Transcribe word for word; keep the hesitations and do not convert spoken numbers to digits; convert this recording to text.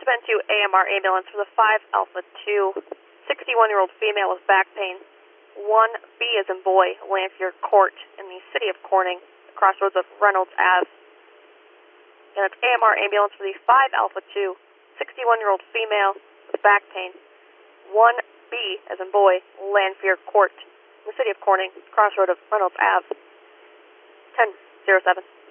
participant to A M R ambulance for the five Alpha two, sixty-one-year-old female with back pain. one B as in boy, Lanphier Court in the city of Corning, crossroads of Reynolds Ave. And it's A M R ambulance for the five Alpha two, sixty-one-year-old female with back pain. one B as in boy, Lanphier Court in the city of Corning, crossroad of Reynolds Ave. ten oh seven.